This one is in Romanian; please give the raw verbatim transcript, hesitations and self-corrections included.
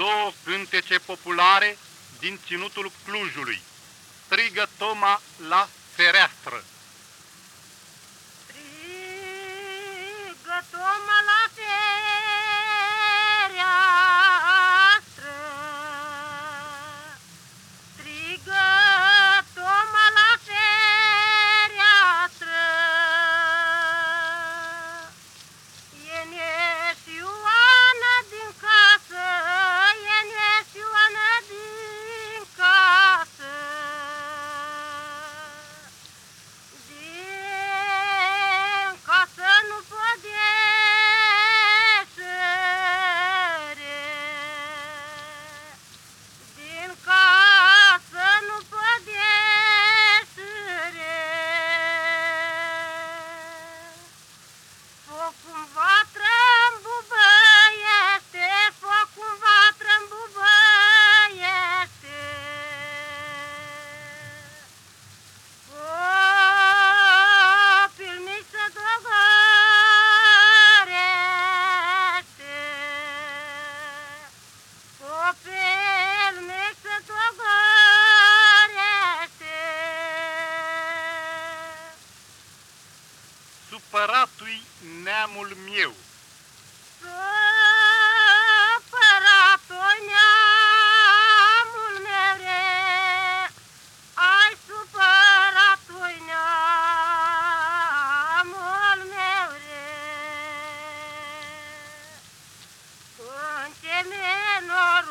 două cântece populare din ținutul Clujului. Strigă Toma la fereastră. Strigă Toma la fereastră, strigă Toma la fereastră, e neșioană din casă, e neșioană din casă. Din casă nu pot ieșere, din casă nu pot ieșere. Focul-n vatră-n bubăiește, focul-n vatră-n bubăiește. Copil mic se dogorește, copil mic se dogorește. Supărat-ui neamul meu. Supărat-o neamul meu re, ai supărat-o neamul meu re. În ce menor